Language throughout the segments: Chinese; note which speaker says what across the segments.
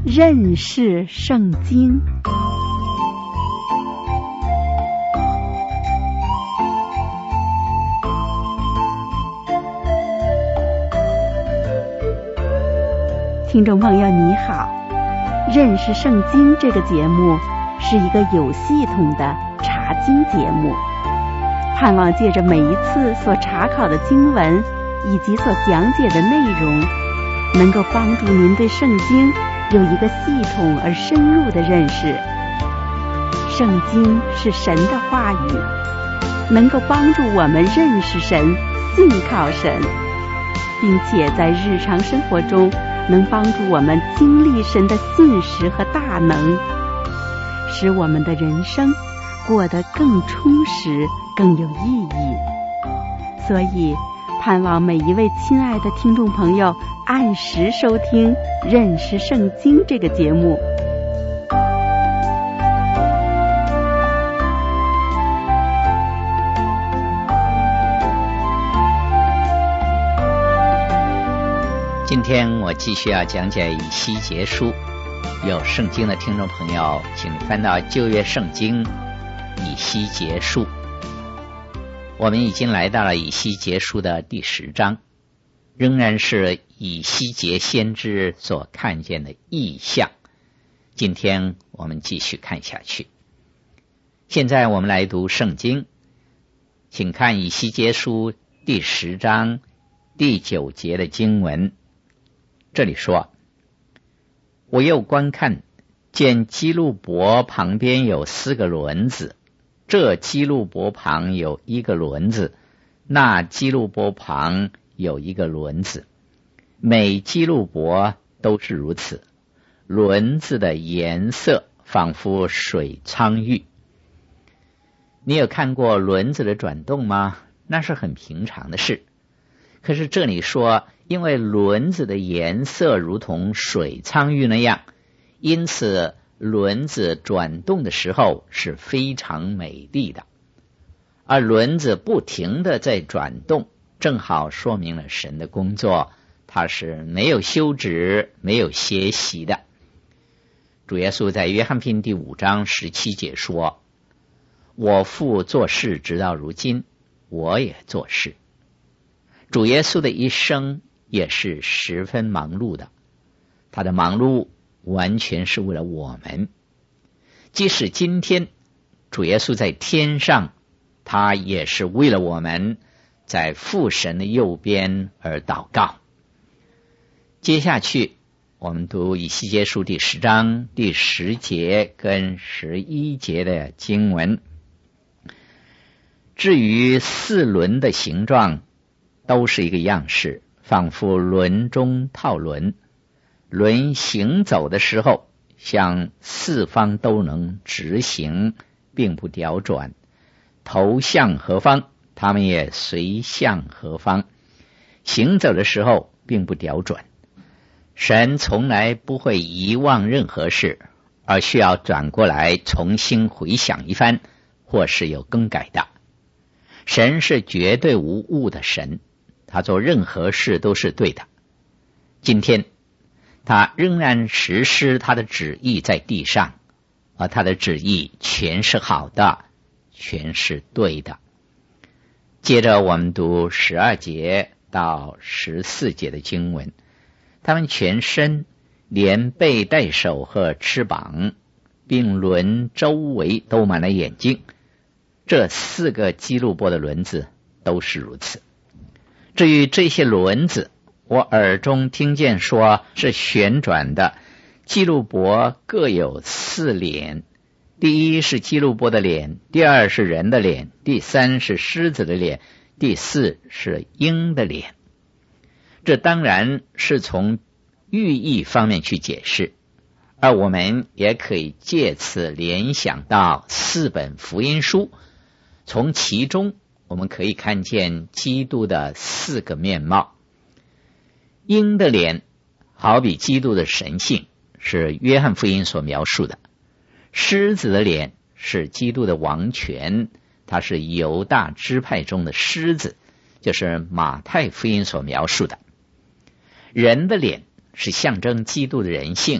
Speaker 1: 认识圣经。听众朋友你好，认识圣经这个节目是一个有系统的查经节目，盼望借着每一次所查考的经文以及所讲解的内容，能够帮助您对圣经有一个系统而深入的认识。圣经是神的话语，能够帮助我们认识神、信靠神，并且在日常生活中能帮助我们经历神的信实和大能，使我们的人生过得更充实、更有意义。所以盼望每一位亲爱的听众朋友按时收听《认识圣经》这个节目。
Speaker 2: 今天我继续要讲解以西结书，有圣经的听众朋友请你翻到旧约圣经以西结书。我们已经来到了以西结书的第10章，仍然是以西结先知所看见的异象。今天我们继续看下去。现在我们来读圣经，请看以西结书第10章第9节的经文。这里说，我又观看，见基路伯旁边有4个轮子，这基路伯旁有1个轮子，那基路伯旁有1个轮子，每基路伯都是如此，轮子的颜色仿佛水苍玉。你有看过轮子的转动吗？那是很平常的事。可是这里说，因为轮子的颜色如同水苍玉那样，因此轮子转动的时候是非常美丽的。而轮子不停地在转动，正好说明了神的工作，它是没有休止、没有歇息的。主耶稣在约翰福音第5章17节说，我父做事直到如今，我也做事。主耶稣的一生也是十分忙碌的，他的忙碌完全是为了我们。即使今天主耶稣在天上，他也是为了我们在父神的右边而祷告。接下去我们读以西结书第10章第10节跟11节的经文。至于4轮的形状，都是一个样式，仿佛轮中套轮。轮行走的时候，向4方都能直行，并不调转。头向何方，他们也随向何方。行走的时候并不调转。神从来不会遗忘任何事，而需要转过来重新回想一番，或是有更改的。神是绝对无误的神，他做任何事都是对的。今天他仍然实施他的旨意在地上，而他的旨意全是好的，全是对的。接着我们读12节到14节的经文。他们全身连背带手和翅膀，并轮周围都满了眼睛，这4个基路伯的轮子都是如此。至于这些轮子，我耳中听见说是旋转的，基路伯各有4脸，第一是基路伯的脸，第2是人的脸，第3是狮子的脸，第4是鹰的脸。这当然是从寓意方面去解释，而我们也可以借此联想到4本福音书，从其中我们可以看见基督的4个面貌。鹰的脸好比基督的神性，是约翰福音所描述的；狮子的脸是基督的王权，他是犹大支派中的狮子，就是马太福音所描述的。人的脸是象征基督的人性，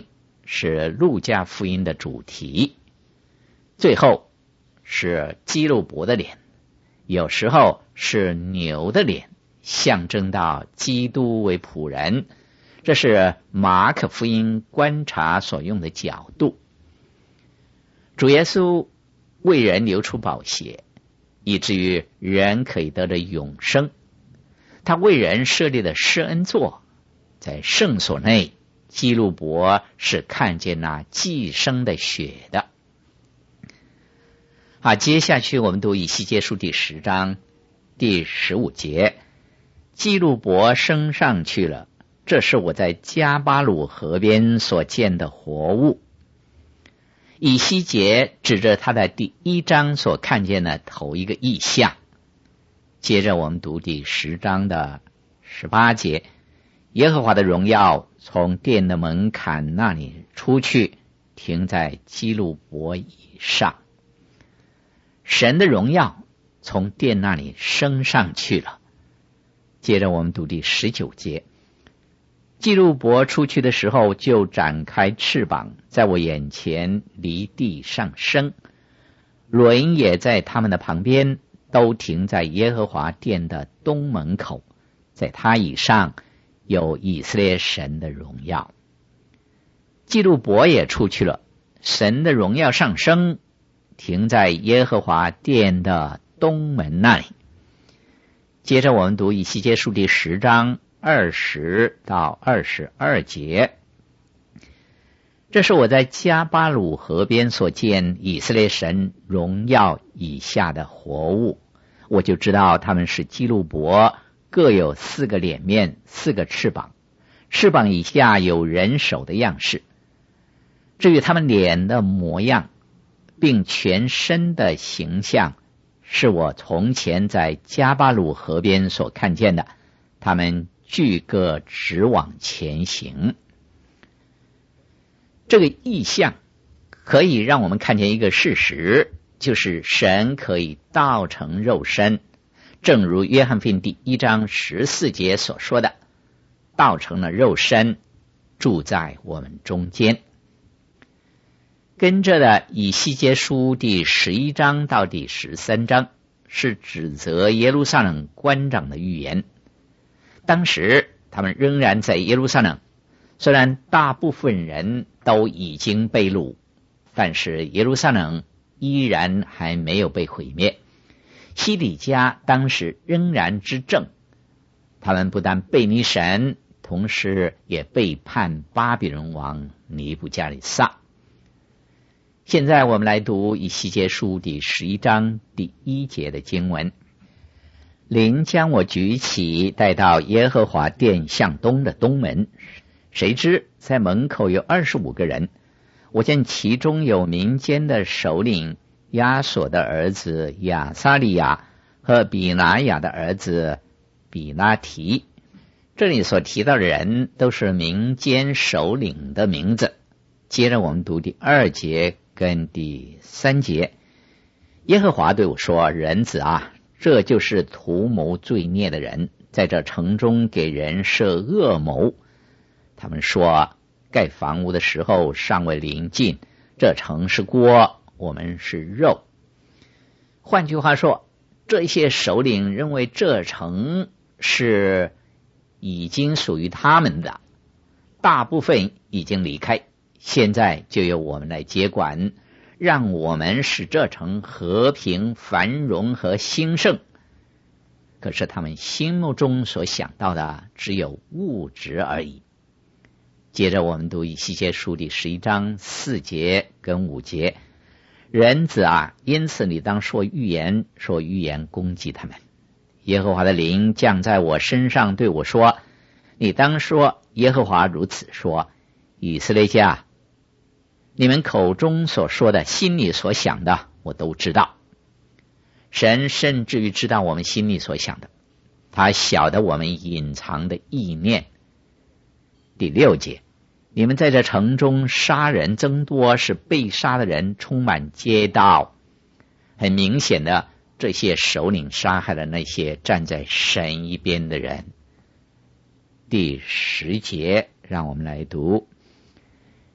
Speaker 2: 是路加福音的主题，最后是基路伯的脸，有时候是牛的脸，象征到基督为仆人。这是马可福音观察所用的角度。主耶稣为人流出宝血，以至于人可以得着永生。他为人设立的施恩座，在圣所内，基路伯是看见那寄生的血的。好，接下去我们读以西结书第10章第15节，基路伯升上去了，这是我在加巴鲁河边所见的活物。以西结指着他在第1章所看见的头一个异象。接着我们读第10章的18节，耶和华的荣耀从殿的门槛那里出去，停在基路伯以上。神的荣耀从殿那里升上去了。接着我们读第19节，基路伯出去的时候，就展开翅膀，在我眼前离地上升，轮也在他们的旁边，都停在耶和华殿的东门口，在他以上有以色列神的荣耀。基路伯也出去了，神的荣耀上升，停在耶和华殿的东门那里。接着我们读以西结书第10章20到22节，这是我在加巴鲁河边所见以色列神荣耀以下的活物，我就知道他们是基路伯，各有4个脸面，4个翅膀，翅膀以下有人手的样式。至于他们脸的模样并全身的形象，是我从前在加巴鲁河边所看见的，他们俱各直往前行。这个意象可以让我们看见一个事实，就是神可以道成肉身，正如约翰福音第1章14节所说的，道成了肉身，住在我们中间。跟着的以西结书第11章到第13章是指责耶路撒冷官长的预言。当时他们仍然在耶路撒冷，虽然大部分人都已经被掳，但是耶路撒冷依然还没有被毁灭。希底家当时仍然执政，他们不但背逆神，同时也背叛巴比伦王尼布加利撒。现在我们来读以西结书第11章第1节的经文。灵将我举起，带到耶和华殿向东的东门，谁知在门口有25个人，我见其中有民间的首领亚索的儿子亚撒利亚和比拿雅的儿子比拉提。这里所提到的人都是民间首领的名字。接着我们读第2节跟第3节，耶和华对我说，人子啊，这就是图谋罪孽的人，在这城中给人设恶谋。他们说，盖房屋的时候尚未临近，这城是锅，我们是肉。换句话说，这些首领认为这城是已经属于他们的，大部分已经离开，现在就由我们来接管，让我们使这城和平繁荣和兴盛。可是他们心目中所想到的只有物质而已。接着我们读以西结书第11章4节跟5节，人子啊，因此你当说预言攻击他们。耶和华的灵降在我身上，对我说，你当说，耶和华如此说，以色列家，你们口中所说的，心里所想的，我都知道。神甚至于知道我们心里所想的，他晓得我们隐藏的意念。第6节，你们在这城中杀人增多，使被杀的人充满街道。很明显的，这些首领杀害了那些站在神一边的人。第10节，让我们来读。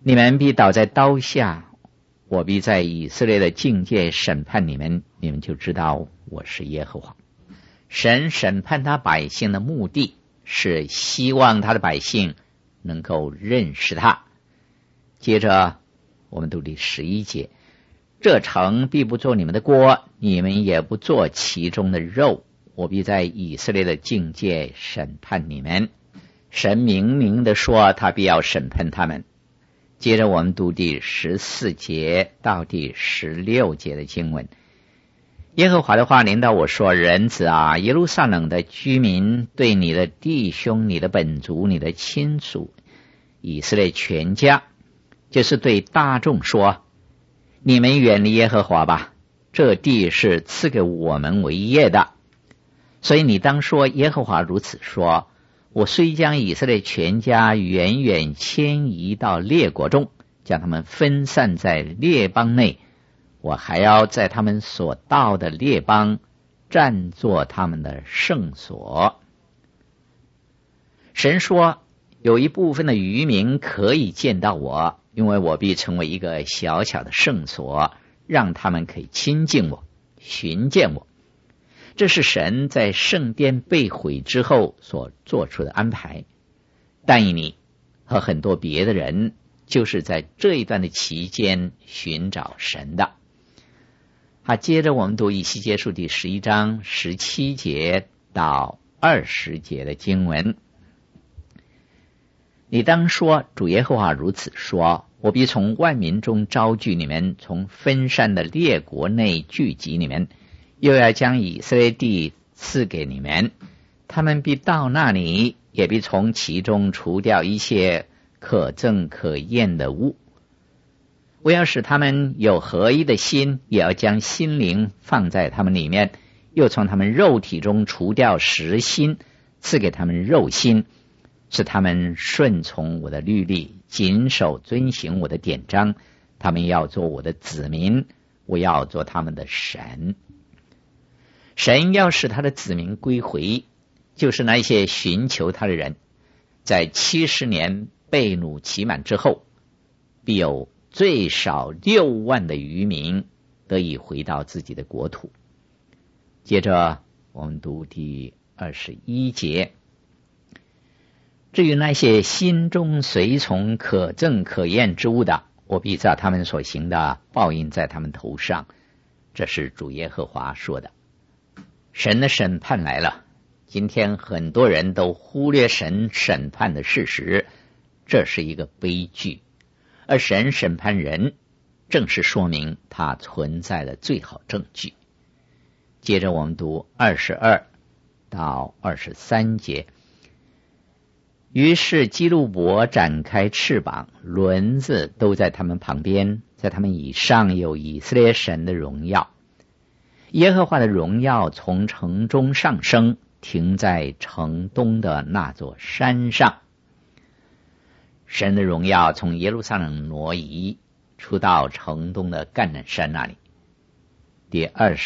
Speaker 2: 你们必倒在刀下，我必在以色列的境界审判你们，你们就知道我是耶和华。神审判他百姓的目的是希望他的百姓能够认识他。接着我们读第11节，这城必不做你们的锅，你们也不做其中的肉，我必在以色列的境界审判你们。神明明的说他必要审判他们。接着我们读第14节到第16节的经文，耶和华的话临到我说，人子啊，耶路撒冷的居民对你的弟兄、你的本族、你的亲属以色列全家，就是对大众说，你们远离耶和华吧，这地是赐给我们为业的。所以你当说，耶和华如此说，我虽将以色列全家远远迁移到列国中，将他们分散在列邦内，我还要在他们所到的列邦占作他们的圣所。神说，有一部分的渔民可以见到我，因为我必成为一个小小的圣所，让他们可以亲近我，寻见我。这是神在圣殿被毁之后所做出的安排。但以理和很多别的人就是在这一段的期间寻找神的。接着我们读以西结书第11章17节到20节的经文。你当说，主耶和华如此说，我必从万民中招聚你们，从分散的列国内聚集你们，又要将以色列地赐给你们，他们必到那里，也必从其中除掉一切可憎可厌的物。我要使他们有合一的心，也要将心灵放在他们里面，又从他们肉体中除掉实心，赐给他们肉心，使他们顺从我的律例，谨守遵行我的典章。他们要做我的子民，我要做他们的神。神要使他的子民归回，就是那些寻求他的人，在70年被掳期满之后，必有最少6万的渔民得以回到自己的国土。接着我们读第21节，至于那些心中随从可憎可厌之物的，我必照他们所行的报应在他们头上。这是主耶和华说的。神的审判来了，今天很多人都忽略神审判的事实，这是一个悲剧。而神审判人，正是说明他存在的最好证据。接着我们读22到23节。于是基路伯展开翅膀，轮子都在他们旁边，在他们以上有以色列神的荣耀。耶和华的荣耀从城中上升，停在城东的那座山上。神的荣耀从耶路撒冷挪移，出到城东的橄榄山那里。第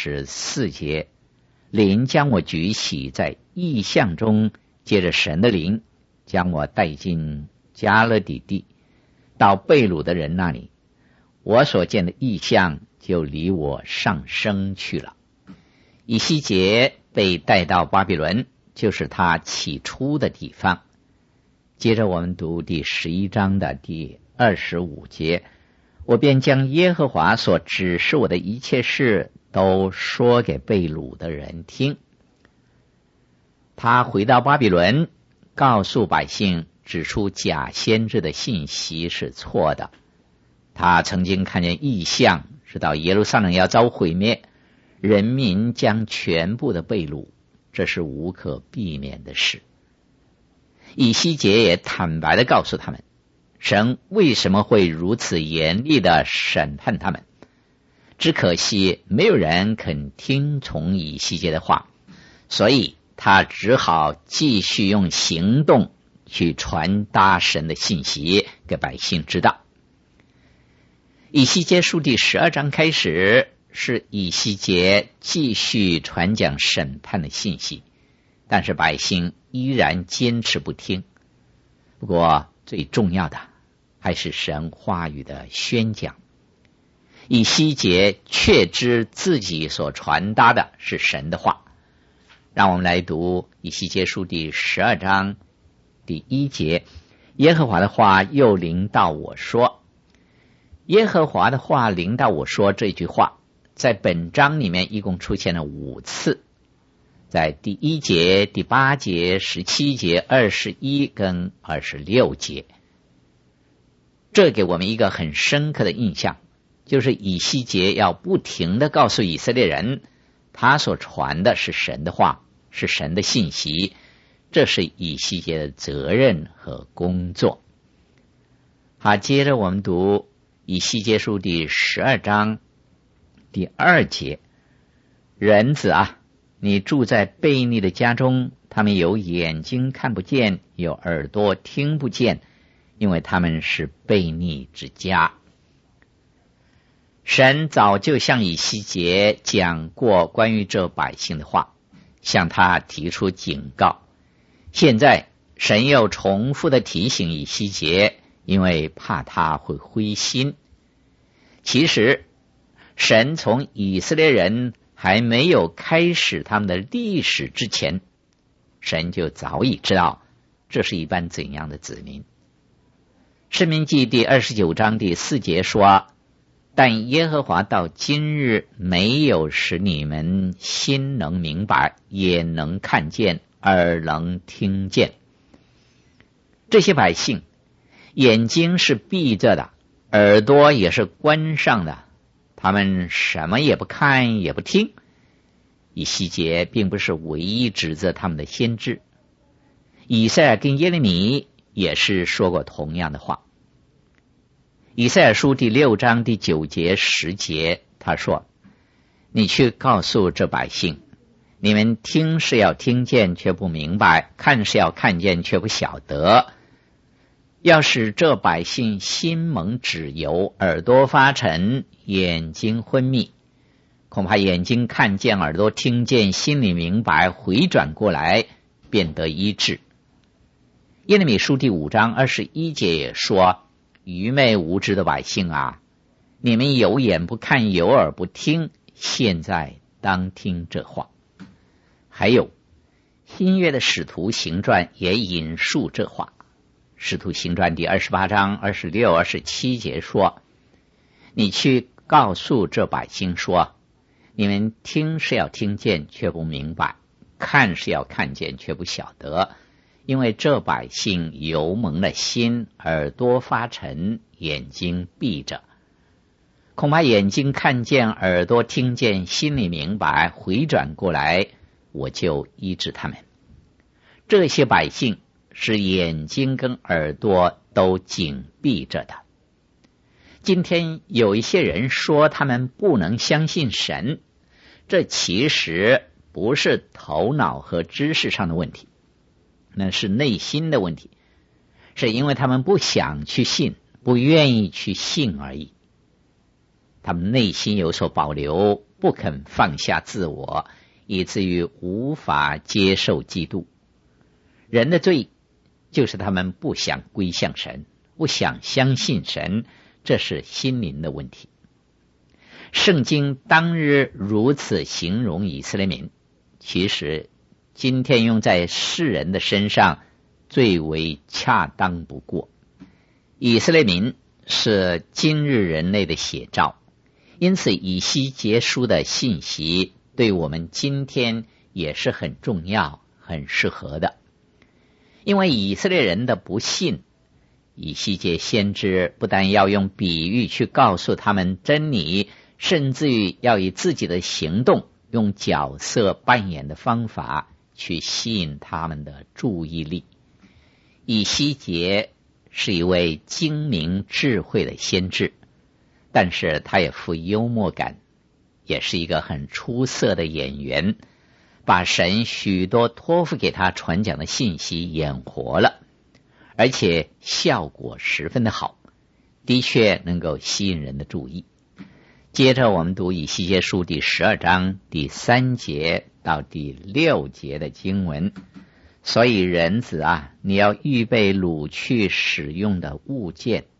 Speaker 2: 24节，灵将我举起在异象中，接着神的灵将我带进加勒底地，到被掳的人那里。我所见的异象就离我上升去了。以西结被带到巴比伦，就是他起初的地方。接着我们读第11章的第25节，我便将耶和华所指示我的一切事都说给被掳的人听。他回到巴比伦，告诉百姓，指出假先知的信息是错的。他曾经看见异象，知道耶路撒冷要遭毁灭，人民将全部的被掳，这是无可避免的事。以西结也坦白地告诉他们，神为什么会如此严厉地审判他们。只可惜没有人肯听从以西结的话，所以他只好继续用行动去传达神的信息给百姓知道。以西结书第12章开始，是以西结继续传讲审判的信息，但是百姓依然坚持不听。不过最重要的还是神话语的宣讲。以西结确知自己所传达的是神的话。让我们来读以西结书第12章第1节，耶和华的话又临到我说。耶和华的话临到我说，这句话在本章里面一共出现了5次，在第1节、第8节、17节、21跟26节。这给我们一个很深刻的印象，就是以西结要不停地告诉以色列人，他所传的是神的话，是神的信息，这是以西结的责任和工作。好，接着我们读以西结书第12章第2节，人子啊，你住在悖逆的家中，他们有眼睛看不见，有耳朵听不见，因为他们是悖逆之家。神早就向以西结讲过关于这百姓的话，向他提出警告。现在神又重复的提醒以西结，因为怕他会灰心。其实神从以色列人还没有开始他们的历史之前，神就早已知道这是一般怎样的子民。申命记第29章第4节说，但耶和华到今日没有使你们心能明白，也能看见，耳能听见。这些百姓眼睛是闭着的，耳朵也是关上的，他们什么也不看也不听。以西结并不是唯一指责他们的先知，以赛亚跟耶利米也是说过同样的话。以赛亚书第6章第9节10节，他说，你去告诉这百姓，你们听是要听见却不明白，看是要看见却不晓得。要使这百姓心蒙脂油，耳朵发沉，眼睛昏迷，恐怕眼睛看见，耳朵听见，心里明白，回转过来，便得医治。耶利米书第5章21节也说，愚昧无知的百姓啊，你们有眼不看，有耳不听，现在当听这话。还有新约的使徒行传也引述这话，使徒行传第28章26、27节说，你去告诉这百姓说，你们听是要听见却不明白，看是要看见却不晓得，因为这百姓油蒙了心，耳朵发沉，眼睛闭着，恐怕眼睛看见，耳朵听见，心里明白，回转过来，我就医治他们。这些百姓是眼睛跟耳朵都紧闭着的。今天有一些人说他们不能相信神，这其实不是头脑和知识上的问题，那是内心的问题，是因为他们不想去信，不愿意去信而已。他们内心有所保留，不肯放下自我，以至于无法接受基督。人的罪就是他们不想归向神，不想相信神，这是心灵的问题。圣经当日如此形容以色列民，其实今天用在世人的身上最为恰当不过。以色列民是今日人类的写照，因此以西结书的信息对我们今天也是很重要、很适合的。因为以色列人的不信，以西结先知不但要用比喻去告诉他们真理，甚至于要以自己的行动，用角色扮演的方法去吸引他们的注意力。以西结是一位精明智慧的先知，但是他也富幽默感，也是一个很出色的演员，把神许多托付给他传讲的信息演活了，而且效果十分的好，的确能够吸引人的注意。接着我们读以西结书第12章第3节到第6节的经文。所以人子啊，你要预备掳去使用的物件，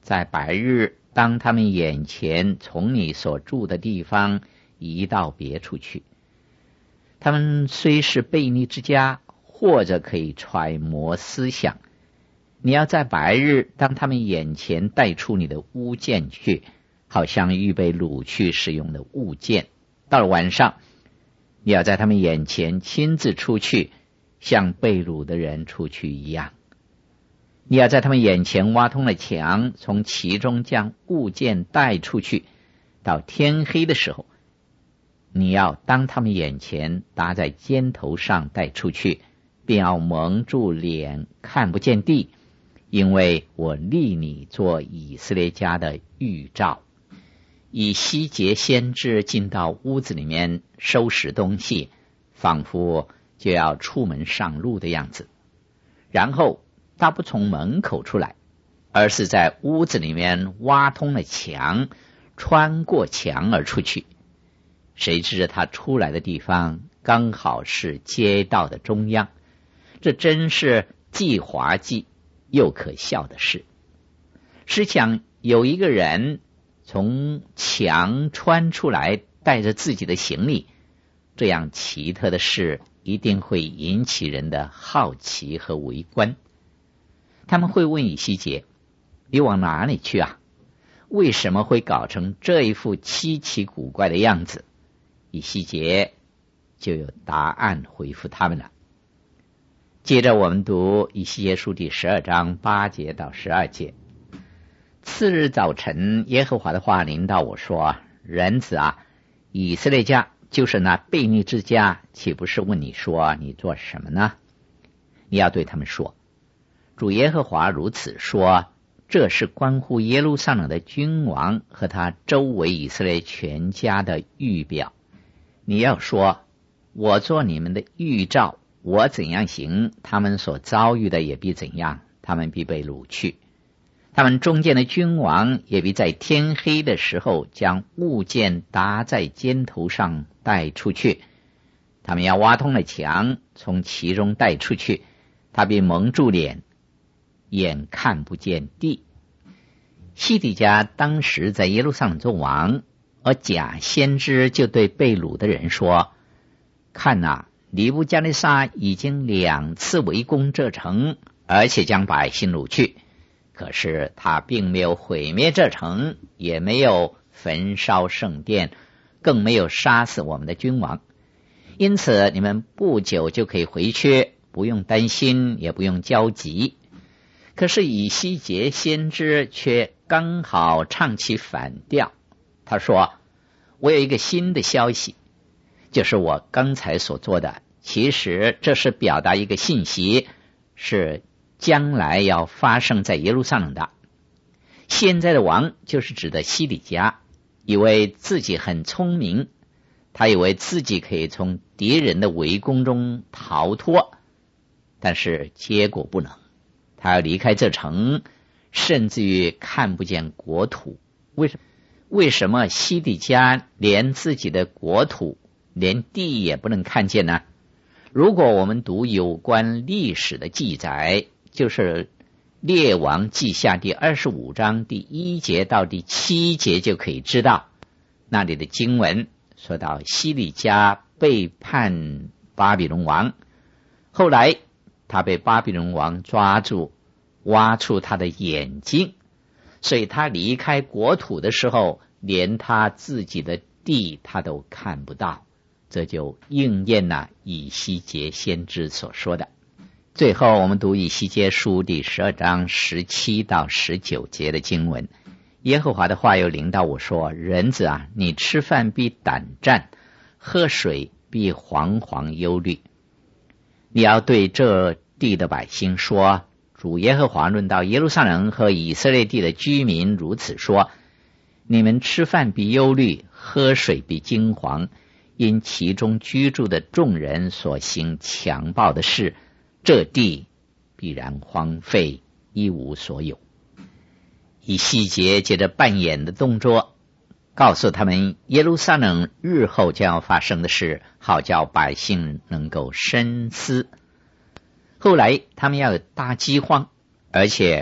Speaker 2: 在白日，当他们眼前从你所住的地方移到别处去。他们虽是悖逆之家，或者可以揣摩思想，你要在白日当他们眼前带出你的物件去，好像预备掳去使用的物件。到了晚上，你要在他们眼前亲自出去，像被掳的人出去一样。你要在他们眼前挖通了墙，从其中将物件带出去。到天黑的时候，你要当他们眼前搭在肩头上带出去，并要蒙住脸，看不见地，因为我立你做以色列家的预兆。以西结先知进到屋子里面收拾东西，仿佛就要出门上路的样子。然后他不从门口出来，而是在屋子里面挖通了墙，穿过墙而出去。谁知他出来的地方刚好是街道的中央，这真是既滑稽又可笑的事。试想有一个人从墙穿出来，带着自己的行李，这样奇特的事一定会引起人的好奇和围观。他们会问以西结，你往哪里去啊？为什么会搞成这一副稀奇古怪的样子？以西结就有答案回复他们了。接着我们读以西结书第12章8节到12节。次日早晨，耶和华的话临到我说，人子啊，以色列家就是那悖逆之家，岂不是问你说，你做什么呢？你要对他们说，主耶和华如此说，这是关乎耶路撒冷的君王和他周围以色列全家的预表。你要说，我做你们的预兆，我怎样行，他们所遭遇的也必怎样，他们必被掳去。他们中间的君王也必在天黑的时候将物件搭在肩头上带出去。他们要挖通了墙，从其中带出去，他必蒙住脸，眼看不见地。西底家当时在耶路撒冷做王，而假先知就对被掳的人说，看啊，尼布加利撒已经2次围攻这城，而且将百姓掳去，可是他并没有毁灭这城，也没有焚烧圣殿，更没有杀死我们的君王。因此你们不久就可以回去，不用担心，也不用焦急。可是以西结先知却刚好唱起反调，他说，我有一个新的消息，就是我刚才所做的，其实这是表达一个信息，是将来要发生在耶路撒冷的。现在的王就是指的西底家，以为自己很聪明，他以为自己可以从敌人的围攻中逃脱，但是结果不能，他要离开这城，甚至于看不见国土。为什么西底家连自己的国土连地也不能看见呢？如果我们读有关历史的记载，就是列王记下第25章第1节到第7节，就可以知道那里的经文说到西底家背叛巴比伦王，后来他被巴比伦王抓住，挖出他的眼睛，所以他离开国土的时候，连他自己的地他都看不到。这就应验了以西结先知所说的。最后我们读以西结书第12章17到19节的经文。耶和华的话又临到我说，人子啊，你吃饭必胆战，喝水必惶惶忧虑。你要对这地的百姓说，主耶和华论到耶路撒冷和以色列地的居民如此说，你们吃饭必忧虑，喝水必惊惶，因其中居住的众人所行强暴的事，这地必然荒废，一无所有。以西结接着扮演的动作，告诉他们耶路撒冷日后将要发生的事，好叫百姓能够深思。后来他们要有大饥荒，而且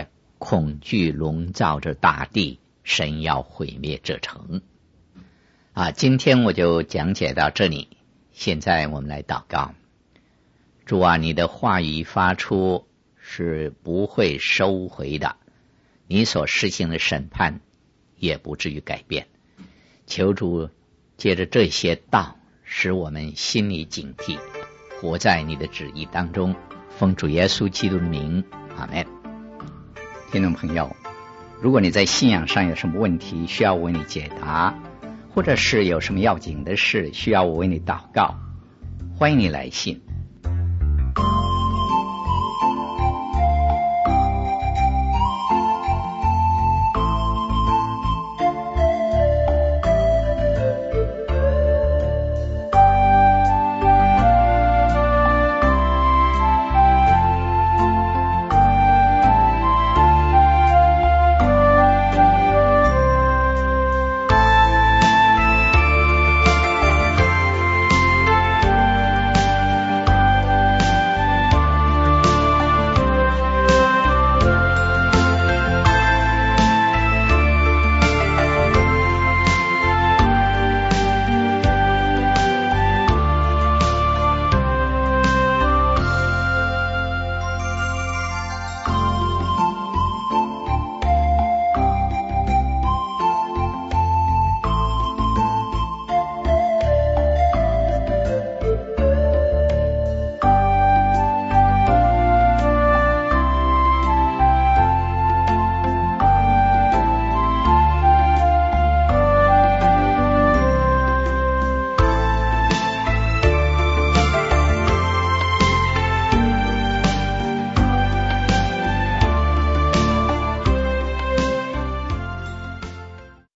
Speaker 2: 恐惧笼罩着大地，神要毁灭这城。今天我就讲解到这里，现在我们来祷告。主啊，你的话语发出是不会收回的，你所施行的审判也不至于改变。求主借着这些道，使我们心里警惕，活在你的旨意当中。奉主耶稣基督的名，阿们。听众朋友，如果你在信仰上有什么问题需要我为你解答，或者是有什么要紧的事需要我为你祷告，欢迎你来信。